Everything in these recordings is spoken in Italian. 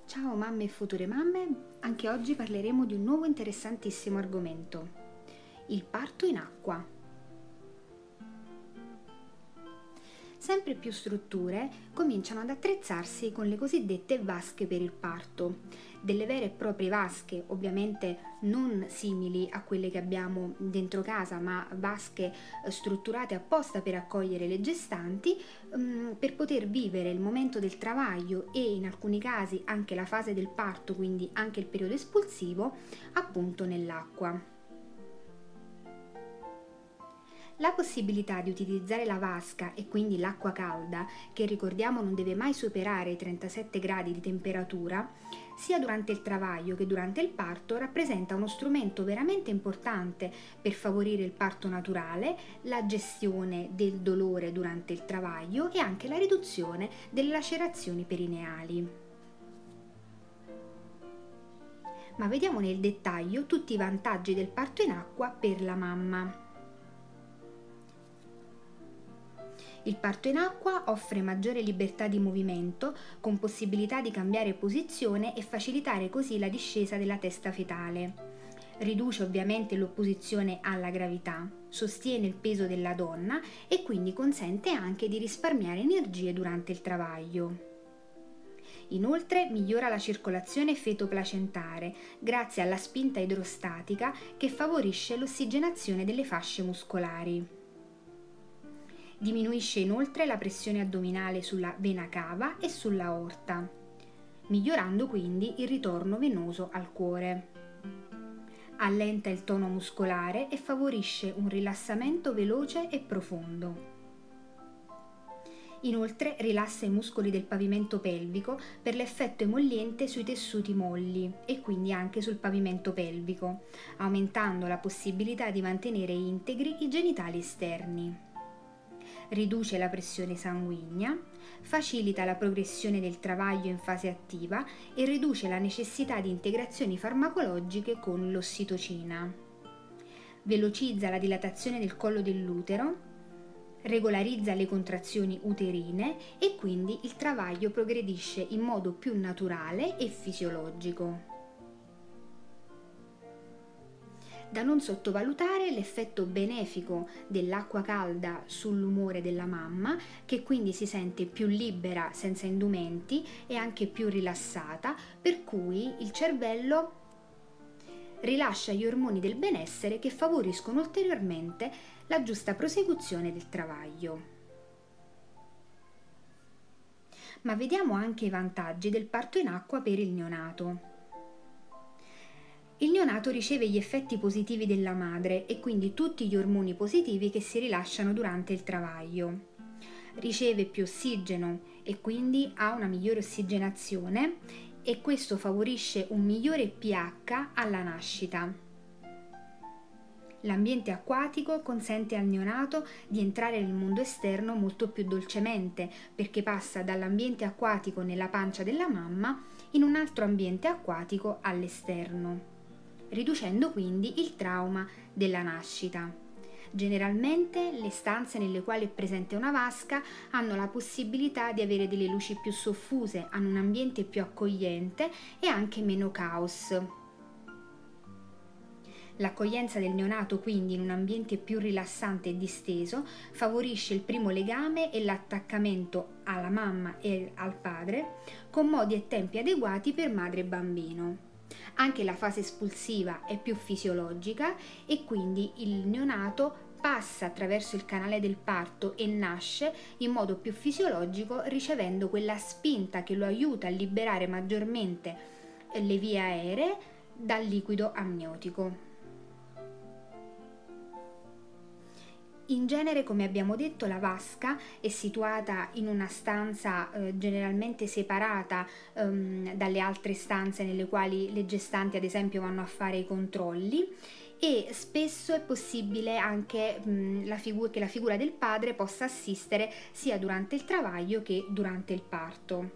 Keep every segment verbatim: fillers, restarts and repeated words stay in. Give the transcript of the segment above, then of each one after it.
Ciao mamme e future mamme, anche oggi parleremo di un nuovo interessantissimo argomento, il parto in acqua. Sempre più strutture cominciano ad attrezzarsi con le cosiddette vasche per il parto, delle vere e proprie vasche, ovviamente non simili a quelle che abbiamo dentro casa, ma vasche strutturate apposta per accogliere le gestanti, um, per poter vivere il momento del travaglio e in alcuni casi anche la fase del parto, quindi anche il periodo espulsivo, appunto nell'acqua. La possibilità di utilizzare la vasca e quindi l'acqua calda, che ricordiamo non deve mai superare i trentasette gradi di temperatura, sia durante il travaglio che durante il parto, rappresenta uno strumento veramente importante per favorire il parto naturale, la gestione del dolore durante il travaglio e anche la riduzione delle lacerazioni perineali. Ma vediamo nel dettaglio tutti i vantaggi del parto in acqua per la mamma. Il parto in acqua offre maggiore libertà di movimento, con possibilità di cambiare posizione e facilitare così la discesa della testa fetale. Riduce ovviamente l'opposizione alla gravità, sostiene il peso della donna e quindi consente anche di risparmiare energie durante il travaglio. Inoltre migliora la circolazione feto-placentare grazie alla spinta idrostatica che favorisce l'ossigenazione delle fasce muscolari. Diminuisce inoltre la pressione addominale sulla vena cava e sulla aorta, migliorando quindi il ritorno venoso al cuore. Allenta il tono muscolare e favorisce un rilassamento veloce e profondo. Inoltre rilassa i muscoli del pavimento pelvico per l'effetto emolliente sui tessuti molli e quindi anche sul pavimento pelvico, aumentando la possibilità di mantenere integri i genitali esterni. Riduce la pressione sanguigna, facilita la progressione del travaglio in fase attiva e riduce la necessità di integrazioni farmacologiche con l'ossitocina. Velocizza la dilatazione del collo dell'utero, regolarizza le contrazioni uterine e quindi il travaglio progredisce in modo più naturale e fisiologico. Da non sottovalutare l'effetto benefico dell'acqua calda sull'umore della mamma, che quindi si sente più libera senza indumenti e anche più rilassata, per cui il cervello rilascia gli ormoni del benessere che favoriscono ulteriormente la giusta prosecuzione del travaglio. Ma vediamo anche i vantaggi del parto in acqua per il neonato. Il neonato riceve gli effetti positivi della madre e quindi tutti gli ormoni positivi che si rilasciano durante il travaglio. Riceve più ossigeno e quindi ha una migliore ossigenazione e questo favorisce un migliore pH alla nascita. L'ambiente acquatico consente al neonato di entrare nel mondo esterno molto più dolcemente, perché passa dall'ambiente acquatico nella pancia della mamma in un altro ambiente acquatico all'esterno, riducendo quindi il trauma della nascita. Generalmente le stanze nelle quali è presente una vasca hanno la possibilità di avere delle luci più soffuse, hanno un ambiente più accogliente e anche meno caos. L'accoglienza del neonato quindi in un ambiente più rilassante e disteso favorisce il primo legame e l'attaccamento alla mamma e al padre con modi e tempi adeguati per madre e bambino. Anche la fase espulsiva è più fisiologica e quindi il neonato passa attraverso il canale del parto e nasce in modo più fisiologico, ricevendo quella spinta che lo aiuta a liberare maggiormente le vie aeree dal liquido amniotico. In genere, come abbiamo detto, la vasca è situata in una stanza eh, generalmente separata ehm, dalle altre stanze nelle quali le gestanti, ad esempio, vanno a fare i controlli, e spesso è possibile anche mh, la figu- che la figura del padre possa assistere sia durante il travaglio che durante il parto.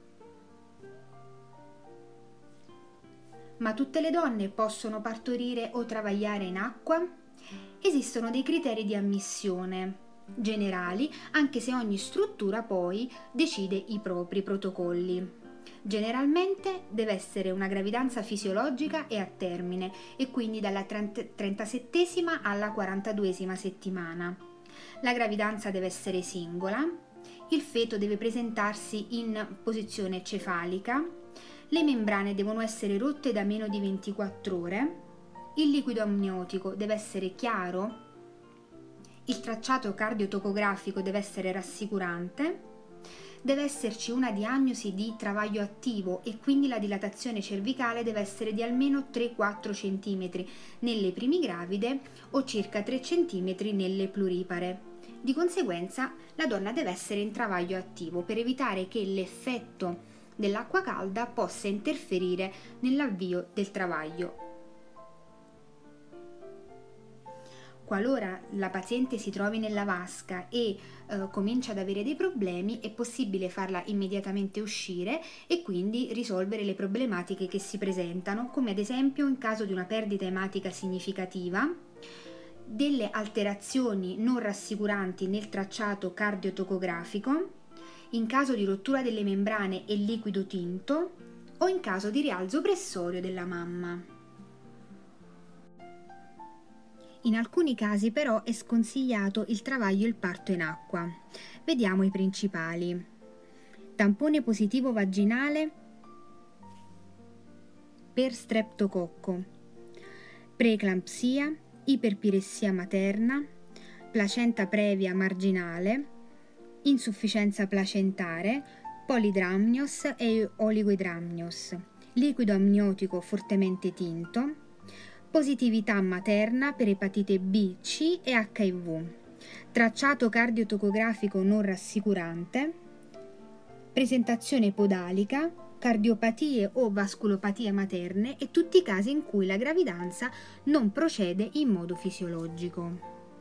Ma tutte le donne possono partorire o travagliare in acqua? Esistono dei criteri di ammissione generali, anche se ogni struttura poi decide i propri protocolli. Generalmente deve essere una gravidanza fisiologica e a termine, e quindi dalla trentasettesima alla quarantaduesima settimana. La gravidanza deve essere singola, il feto deve presentarsi in posizione cefalica, le membrane devono essere rotte da meno di ventiquattro ore, il liquido amniotico deve essere chiaro, il tracciato cardiotocografico deve essere rassicurante, deve esserci una diagnosi di travaglio attivo e quindi la dilatazione cervicale deve essere di almeno tre quattro centimetri nelle primigravide o circa tre centimetri nelle pluripare. Di conseguenza la donna deve essere in travaglio attivo per evitare che l'effetto dell'acqua calda possa interferire nell'avvio del travaglio. Qualora la paziente si trovi nella vasca e eh, comincia ad avere dei problemi, è possibile farla immediatamente uscire e quindi risolvere le problematiche che si presentano, come ad esempio in caso di una perdita ematica significativa, delle alterazioni non rassicuranti nel tracciato cardiotocografico, in caso di rottura delle membrane e liquido tinto o in caso di rialzo pressorio della mamma. In alcuni casi però è sconsigliato il travaglio e il parto in acqua. Vediamo i principali. Tampone positivo vaginale per streptococco, preeclampsia, iperpiressia materna, placenta previa marginale, insufficienza placentare, polidramnios e oligoidramnios, liquido amniotico fortemente tinto, positività materna per epatite B, C e acca i vu, tracciato cardiotocografico non rassicurante, presentazione podalica, cardiopatie o vasculopatie materne e tutti i casi in cui la gravidanza non procede in modo fisiologico.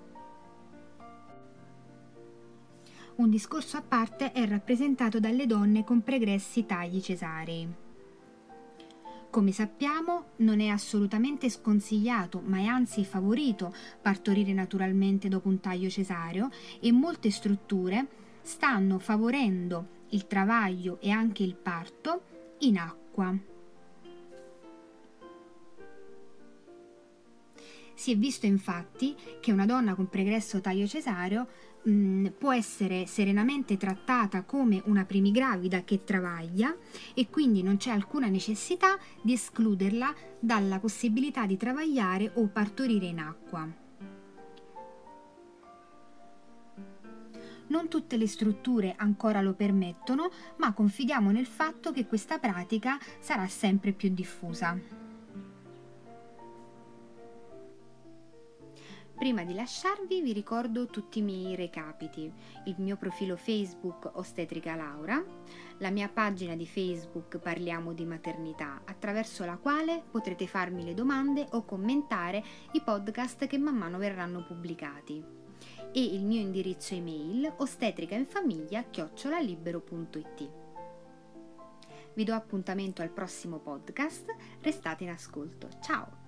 Un discorso a parte è rappresentato dalle donne con pregressi tagli cesarei. Come sappiamo, non è assolutamente sconsigliato, ma è anzi favorito partorire naturalmente dopo un taglio cesareo e molte strutture stanno favorendo il travaglio e anche il parto in acqua. Si è visto infatti che una donna con pregresso taglio cesareo mh, può essere serenamente trattata come una primigravida che travaglia e quindi non c'è alcuna necessità di escluderla dalla possibilità di travagliare o partorire in acqua. Non tutte le strutture ancora lo permettono, ma confidiamo nel fatto che questa pratica sarà sempre più diffusa. Prima di lasciarvi vi ricordo tutti i miei recapiti: il mio profilo Facebook Ostetrica Laura, la mia pagina di Facebook Parliamo di Maternità, attraverso la quale potrete farmi le domande o commentare i podcast che man mano verranno pubblicati, e il mio indirizzo email ostetricainfamiglia chiocciola libero punto it. Vi do appuntamento al prossimo podcast, restate in ascolto. Ciao!